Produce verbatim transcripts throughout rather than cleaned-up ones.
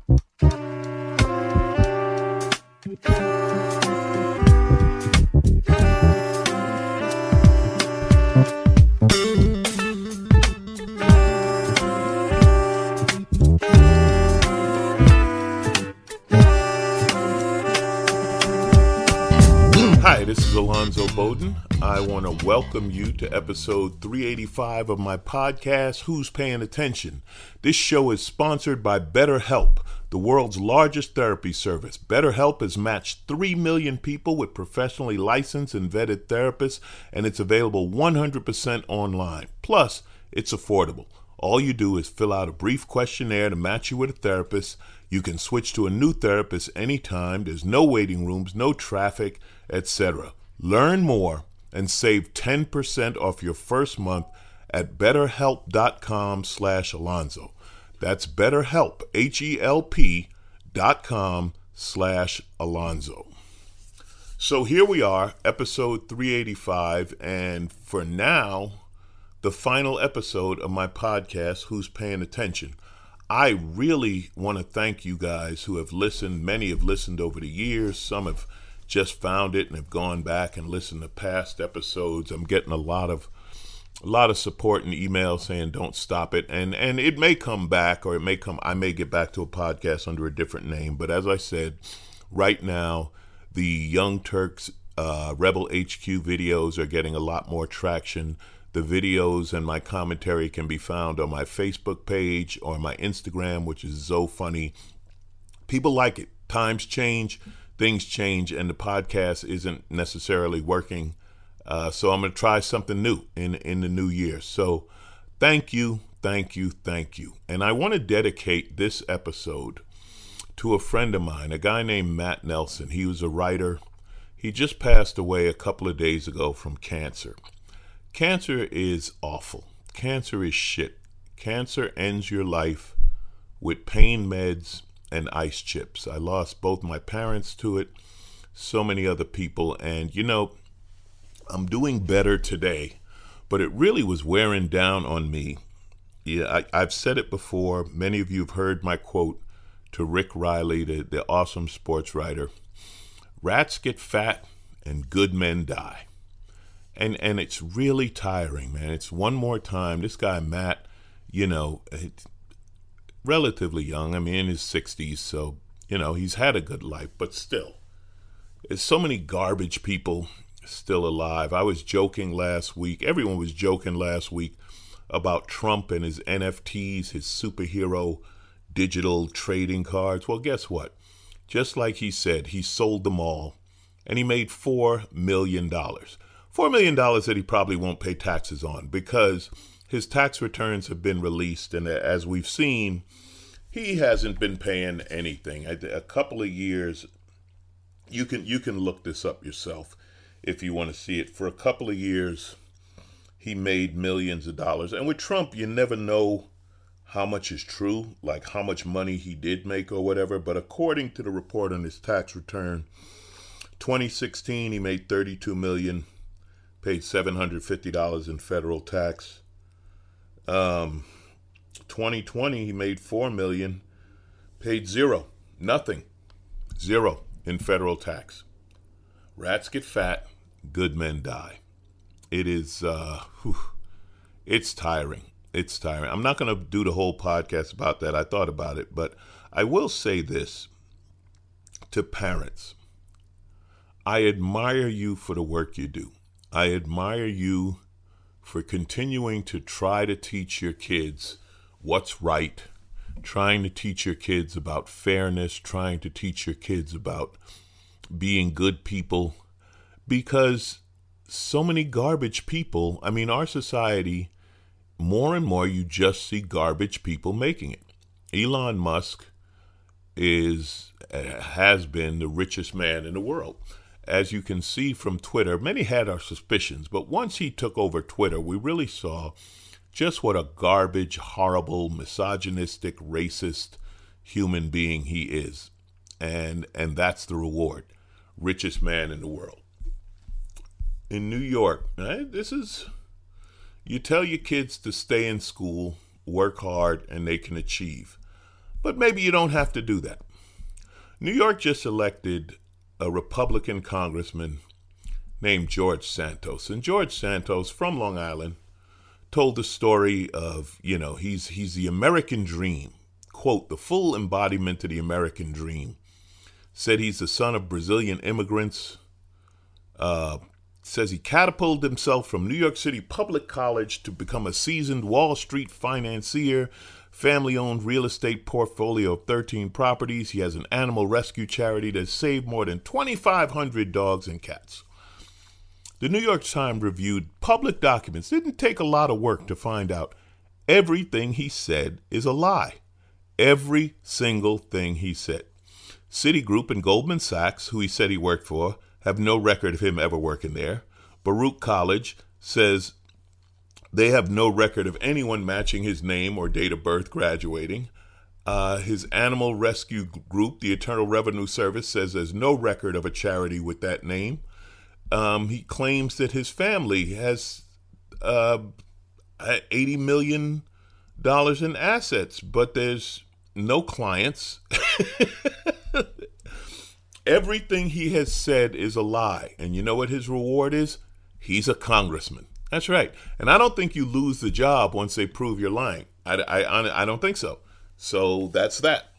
Hi, this is Alonzo Bowden. I want to welcome you to episode three eighty-five of my podcast, Who's Paying Attention? This show is sponsored by BetterHelp, the world's largest therapy service. BetterHelp has matched three million people with professionally licensed and vetted therapists, and it's available one hundred percent online. Plus, it's affordable. All you do is fill out a brief questionnaire to match you with a therapist. You can switch to a new therapist anytime. There's no waiting rooms, no traffic, et cetera. Learn more and save ten percent off your first month at betterhelp.com slash Alonzo. That's betterhelp, H-E-L-P dot com slash Alonzo. So here we are, episode three eighty-five, and for now, the final episode of my podcast, Who's Paying Attention? I really want to thank you guys who have listened. Many have listened over the years. Some have just found it and have gone back and listened to past episodes. I'm getting a lot of a lot of support and emails saying don't stop it. And and it may come back, or it may come, I may get back to a podcast under a different name. But as I said, right now, the Young Turks uh, Rebel H Q videos are getting a lot more traction. The videos and my commentary can be found on my Facebook page or my Instagram, which is so funny. People like it. Times change, things change, and the podcast isn't necessarily working. Uh, so I'm going to try something new in, in the new year. So thank you, thank you, thank you. And I want to dedicate this episode to a friend of mine, a guy named Matt Nelson. He was a writer. He just passed away a couple of days ago from cancer. Cancer is awful. Cancer is shit. Cancer ends your life with pain meds and ice chips. I lost both my parents to it, so many other people, and you know, I'm doing better today, but it really was wearing down on me. Yeah, I, I've said it before. Many of you have heard my quote to Rick Riley, the, the awesome sports writer. Rats get fat and good men die. And and it's really tiring, man. It's one more time. This guy, Matt, you know, relatively young. I mean, in his sixties, so, you know, he's had a good life. But still, there's so many garbage people still alive. I was joking last week. Everyone was joking last week about Trump and his N F Ts, his superhero digital trading cards. Well, guess what? Just like he said, he sold them all, and he made four million dollars. four million dollars that he probably won't pay taxes on because his tax returns have been released. And as we've seen, he hasn't been paying anything. A couple of years, you can you can look this up yourself if you want to see it. For a couple of years, he made millions of dollars. And with Trump, you never know how much is true, like how much money he did make or whatever. But according to the report on his tax return, twenty sixteen, he made thirty-two million dollars. Paid seven hundred fifty dollars in federal tax. Um, twenty twenty, he made four million dollars, paid zero, nothing, zero in federal tax. Rats get fat, good men die. It is, uh, whew, it's tiring. It's tiring. I'm not going to do the whole podcast about that. I thought about it, but I will say this to parents. I admire you for the work you do. I admire you for continuing to try to teach your kids what's right, trying to teach your kids about fairness, trying to teach your kids about being good people, because so many garbage people, I mean, our society, more and more you just see garbage people making it. Elon Musk is has been the richest man in the world. As you can see from Twitter, many had our suspicions, but once he took over Twitter, we really saw just what a garbage, horrible, misogynistic, racist human being he is. And and that's the reward. Richest man in the world. In New York, right, this is, you tell your kids to stay in school, work hard, and they can achieve. But maybe you don't have to do that. New York just elected a Republican congressman named George Santos. And George Santos from Long Island told the story of, you know, he's he's the American dream. Quote, the full embodiment of the American dream. Said he's the son of Brazilian immigrants. Uh, says he catapulted himself from New York City Public College to become a seasoned Wall Street financier, family-owned real estate portfolio of thirteen properties. He has an animal rescue charity that saved more than twenty-five hundred dogs and cats. The New York Times reviewed public documents. Didn't take a lot of work to find out everything he said is a lie. Every single thing he said. Citigroup and Goldman Sachs, who he said he worked for, have no record of him ever working there. Baruch College says they have no record of anyone matching his name or date of birth graduating. Uh, his animal rescue group, the Internal Revenue Service, says there's no record of a charity with that name. Um, he claims that his family has uh, eighty million dollars in assets, but there's no clients. Everything he has said is a lie. And you know what his reward is? He's a congressman. That's right. And I don't think you lose the job once they prove you're lying. I, I, I don't think so. So that's that.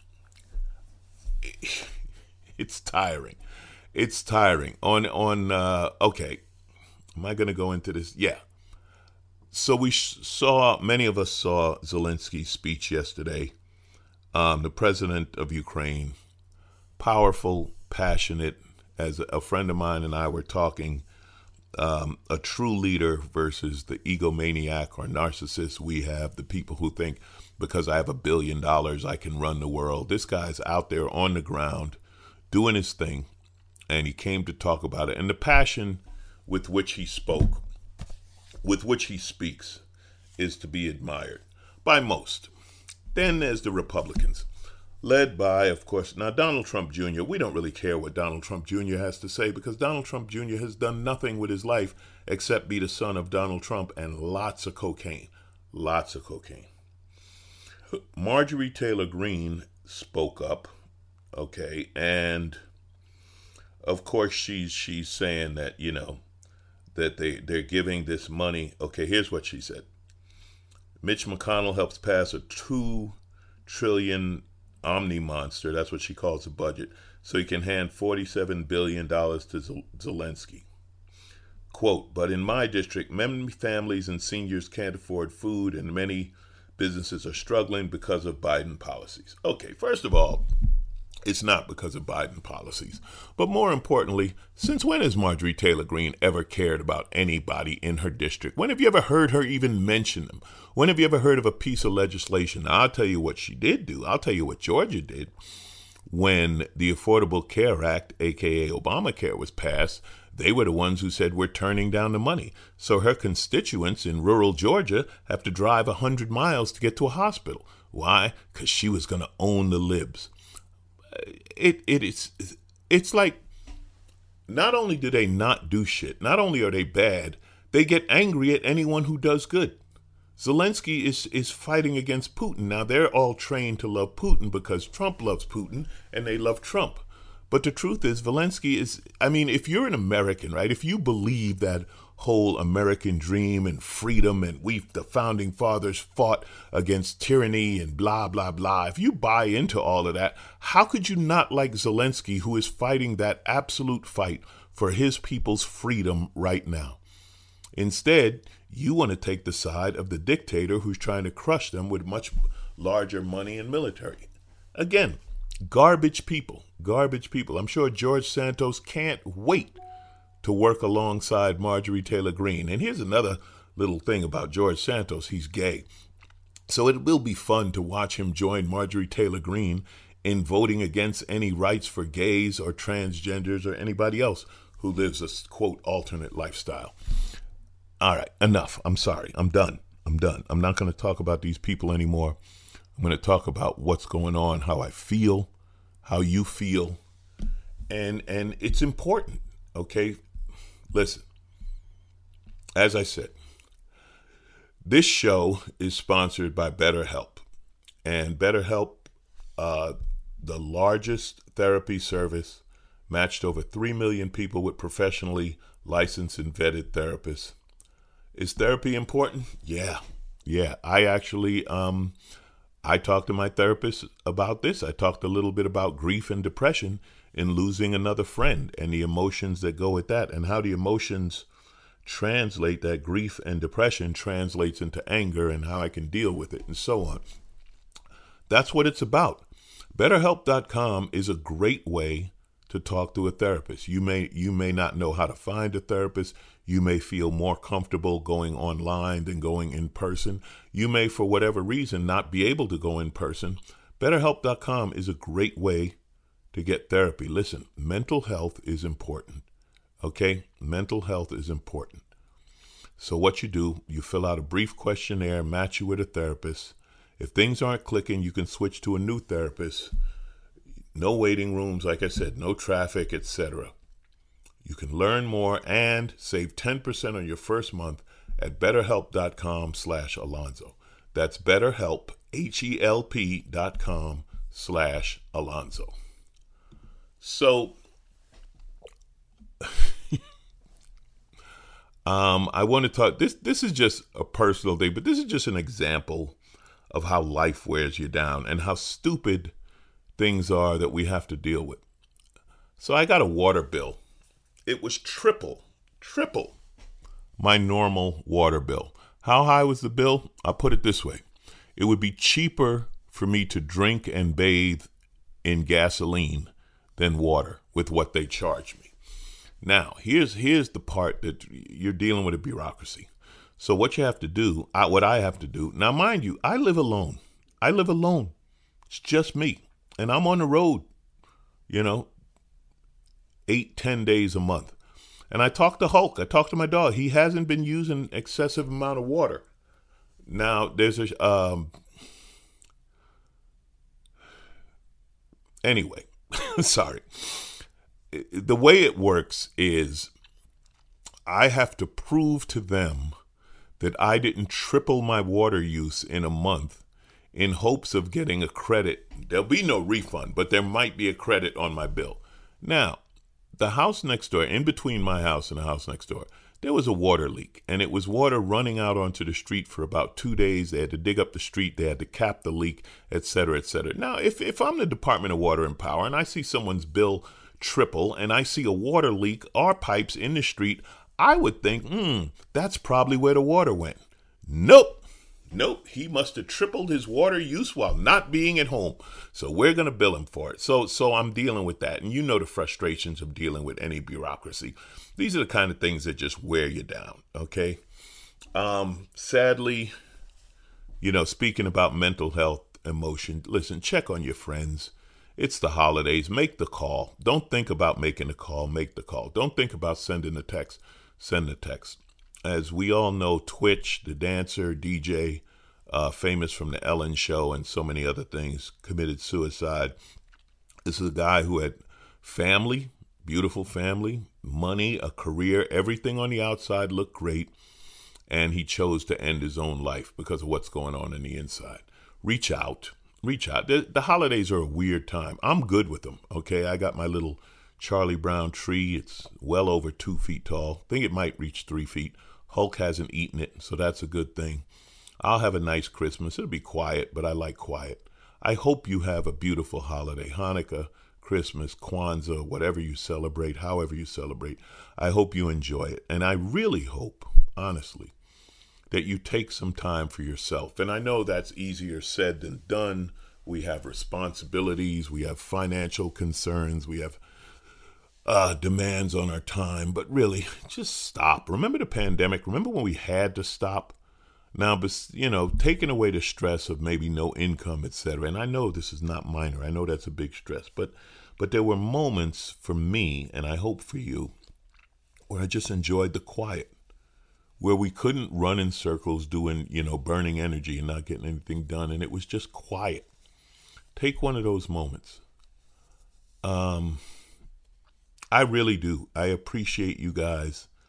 It's tiring. It's tiring. On, on uh, okay, am I going to go into this? Yeah. So we saw, many of us saw Zelensky's speech yesterday. Um, the president of Ukraine, powerful, passionate, as a friend of mine and I were talking, um, a true leader versus the egomaniac or narcissist we have, the people who think because I have a billion dollars, I can run the world. This guy's out there on the ground doing his thing, and he came to talk about it. And the passion with which he spoke, with which he speaks, is to be admired by most. Then there's the Republicans, led by, of course, now Donald Trump Junior We don't really care what Donald Trump Junior has to say because Donald Trump Junior has done nothing with his life except be the son of Donald Trump and lots of cocaine. Lots of cocaine. Marjorie Taylor Greene spoke up, okay, and of course she's she's saying that, you know, that they, they're giving this money. Okay, here's what she said. Mitch McConnell helps pass a two trillion omni monster, that's what she calls a budget, so he can hand forty-seven billion dollars to Zelensky. Quote, but in my district, many families and seniors can't afford food and many businesses are struggling because of Biden policies. Okay, first of all, it's not because of Biden policies. But more importantly, since when has Marjorie Taylor Greene ever cared about anybody in her district? When have you ever heard her even mention them? When have you ever heard of a piece of legislation? Now, I'll tell you what she did do. I'll tell you what Georgia did. When the Affordable Care Act, a k a. Obamacare, was passed, they were the ones who said we're turning down the money. So her constituents in rural Georgia have to drive one hundred miles to get to a hospital. Why? Because she was going to own the libs. It it is it's like, not only do they not do shit, not only are they bad, they get angry at anyone who does good. Zelensky is is fighting against Putin. Now they're all trained to love Putin because Trump loves Putin and they love Trump. But the truth is, Zelensky is, I mean, if you're an American, right, if you believe that whole American dream and freedom and we, the founding fathers, fought against tyranny and blah, blah, blah, if you buy into all of that, how could you not like Zelensky, who is fighting that absolute fight for his people's freedom right now? Instead, you want to take the side of the dictator who's trying to crush them with much larger money and military. Again, garbage people, garbage people. I'm sure George Santos can't wait to work alongside Marjorie Taylor Greene. And here's another little thing about George Santos. He's gay. So it will be fun to watch him join Marjorie Taylor Greene in voting against any rights for gays or transgenders or anybody else who lives a, quote, alternate lifestyle. All right, enough. I'm sorry. I'm done. I'm done. I'm not going to talk about these people anymore. I'm going to talk about what's going on, how I feel, how you feel, and and it's important, okay? Listen, as I said, this show is sponsored by BetterHelp, and BetterHelp uh, the largest therapy service, matched over three million people with professionally licensed and vetted therapists. Is therapy important? Yeah. Yeah. I actually, um, I talked to my therapist about this. I talked a little bit about grief and depression in losing another friend and the emotions that go with that, and how the emotions translate, that grief and depression translates into anger, and how I can deal with it, and so on. That's what it's about. BetterHelp dot com is a great way to talk to a therapist. You may you may not know how to find a therapist. You may feel more comfortable going online than going in person. You may, for whatever reason, not be able to go in person. BetterHelp dot com is a great way to get therapy. Listen, mental health is important, okay? Mental health is important. So what you do, you fill out a brief questionnaire, match you with a therapist. If things aren't clicking, you can switch to a new therapist. No waiting rooms, like I said, no traffic, et cetera. You can learn more and save ten percent on your first month at betterhelp.com slash Alonzo. That's betterhelp, H-E-L-P dot com slash Alonzo. So, um, I want to talk, this, this is just a personal thing, but this is just an example of how life wears you down and how stupid things are that we have to deal with. So I got a water bill. It was triple, triple my normal water bill. How high was the bill? I'll put it this way. It would be cheaper for me to drink and bathe in gasoline than water with what they charge me. Now, here's here's the part that you're dealing with a bureaucracy. So what you have to do, I, what I have to do, now mind you, I live alone. I live alone. It's just me. And I'm on the road, you know, eight, ten days a month. And I talk to Hulk. I talk to my dog. He hasn't been using excessive amount of water. Now, there's a, um, anyway, sorry. The way it works is I have to prove to them that I didn't triple my water use in a month in hopes of getting a credit. There'll be no refund, but there might be a credit on my bill. Now, the house next door, in between my house and the house next door, there was a water leak, and it was water running out onto the street for about two days. They had to dig up the street. They had to cap the leak, et cetera, et cetera. Now, if, if I'm the Department of Water and Power and I see someone's bill triple and I see a water leak or pipes in the street, I would think, hmm, that's probably where the water went. Nope. Nope, he must have tripled his water use while not being at home. So we're going to bill him for it. So so I'm dealing with that. And you know the frustrations of dealing with any bureaucracy. These are the kind of things that just wear you down, okay? Um, sadly, you know, speaking about mental health, emotion, listen, check on your friends. It's the holidays. Make the call. Don't think about making a call. Make the call. Don't think about sending a text. Send a text. As we all know, Twitch, the dancer, D J, uh, famous from the Ellen Show and so many other things, committed suicide. This is a guy who had family, beautiful family, money, a career, everything on the outside looked great, and he chose to end his own life because of what's going on in the inside. Reach out. Reach out. The, the holidays are a weird time. I'm good with them, okay? I got my little Charlie Brown tree. It's well over two feet tall. I think it might reach three feet. Hulk hasn't eaten it, so that's a good thing. I'll have a nice Christmas. It'll be quiet, but I like quiet. I hope you have a beautiful holiday. Hanukkah, Christmas, Kwanzaa, whatever you celebrate, however you celebrate. I hope you enjoy it. And I really hope, honestly, that you take some time for yourself. And I know that's easier said than done. We have responsibilities. We have financial concerns. We have Uh, demands on our time, but really, just stop. Remember the pandemic? Remember when we had to stop? Now, but you know, taking away the stress of maybe no income, et cetera. And I know this is not minor. I know that's a big stress, but but there were moments for me, and I hope for you, where I just enjoyed the quiet, where we couldn't run in circles doing, you know, burning energy and not getting anything done, and it was just quiet. Take one of those moments. Um. I really do. I appreciate you guys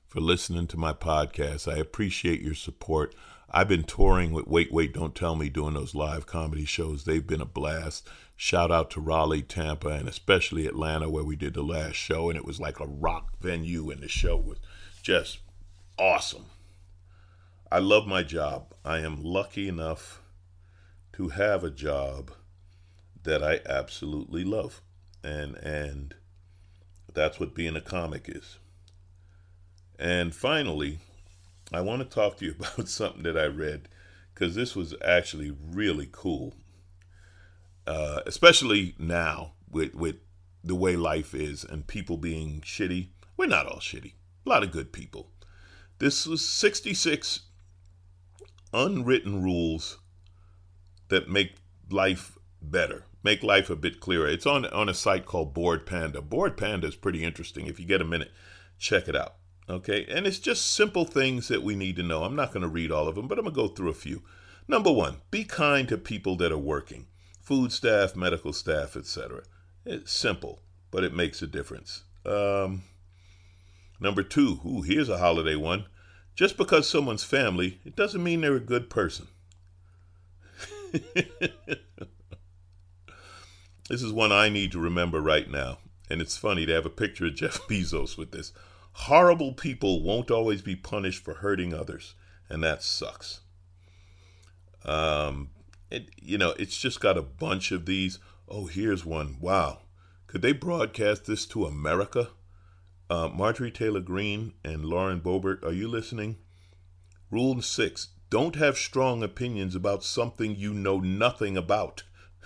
for listening to my podcast. I appreciate your support. I've been touring with Wait, Wait, Don't Tell Me, doing those live comedy shows. They've been a blast. Shout out to Raleigh, Tampa, and especially Atlanta, where we did the last show, and it was like a rock venue, and the show was just awesome. I love my job. I am lucky enough to have a job that I absolutely love. And and that's what being a comic is. And finally, I want to talk to you about something that I read, because this was actually really cool. Uh, especially now with, with the way life is and people being shitty. We're not all shitty. A lot of good people. This was sixty-six unwritten rules that make life better, make life a bit clearer. It's on, on a site called Bored Panda. Bored Panda is pretty interesting. If you get a minute, check it out. Okay, and it's just simple things that we need to know. I'm not going to read all of them, but I'm going to go through a few. Number one, be kind to people that are working. Food staff, medical staff, et cetera. It's simple, but it makes a difference. Um, number two, ooh, here's a holiday one. Just because someone's family, it doesn't mean they're a good person. This is one I need to remember right now. And it's funny to have a picture of Jeff Bezos with this. Horrible people won't always be punished for hurting others. And that sucks. Um, it, you know, it's just got a bunch of these. Oh, here's one. Wow. Could they broadcast this to America? Uh, Marjorie Taylor Greene and Lauren Boebert, are you listening? Rule six, don't have strong opinions about something you know nothing about.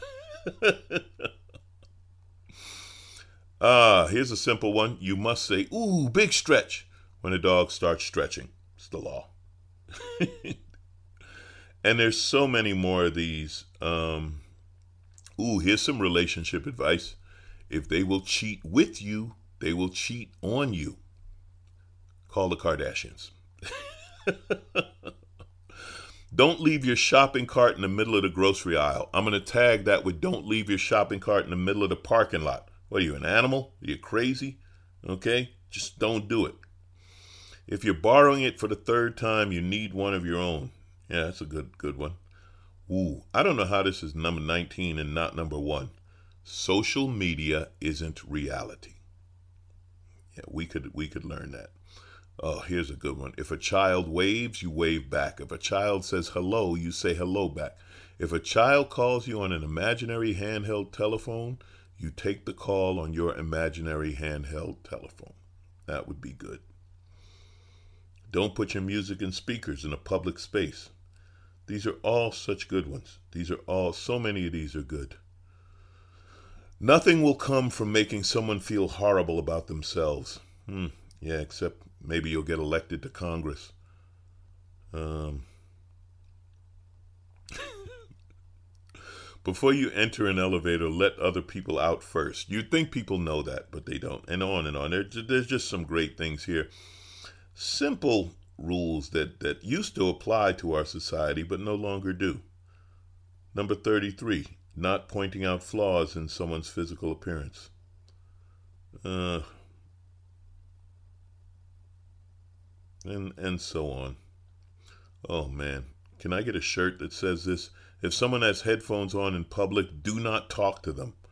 Ah, uh, here's a simple one. You must say, ooh, big stretch, when a dog starts stretching. It's the law. And there's so many more of these. Um, ooh, here's some relationship advice. If they will cheat with you, they will cheat on you. Call the Kardashians. Don't leave your shopping cart in the middle of the grocery aisle. I'm going to tag that with don't leave your shopping cart in the middle of the parking lot. What are you, an animal? Are you crazy? Okay? Just don't do it. If you're borrowing it for the third time, you need one of your own. Yeah, that's a good good one. Ooh, I don't know how this is number nineteen and not number one. Social media isn't reality. Yeah, we could we could learn that. Oh, here's a good one. If a child waves, you wave back. If a child says hello, you say hello back. If a child calls you on an imaginary handheld telephone, you take the call on your imaginary handheld telephone. That would be good. Don't put your music in speakers in a public space. These are all such good ones. These are all, so many of these are good. Nothing will come from making someone feel horrible about themselves. Hmm. Yeah, except maybe you'll get elected to Congress. Um, before you enter an elevator, let other people out first. You'd think people know that, but they don't. And on and on. There, there's just some great things here. Simple rules that, that used to apply to our society, but no longer do. Number thirty-three, not pointing out flaws in someone's physical appearance. Uh... And and so on. Oh, man. Can I get a shirt that says this? If someone has headphones on in public, do not talk to them.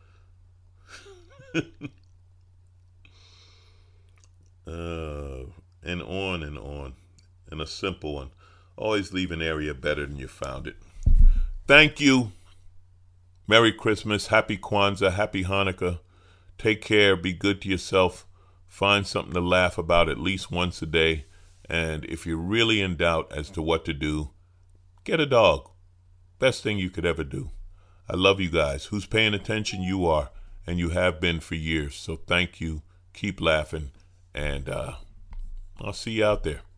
uh, and on and on. And a simple one. Always leave an area better than you found it. Thank you. Merry Christmas. Happy Kwanzaa. Happy Hanukkah. Take care. Be good to yourself. Find something to laugh about at least once a day. And if you're really in doubt as to what to do, get a dog. Best thing you could ever do. I love you guys. Who's paying attention? You are. And you have been for years. So thank you. Keep laughing. And uh, I'll see you out there.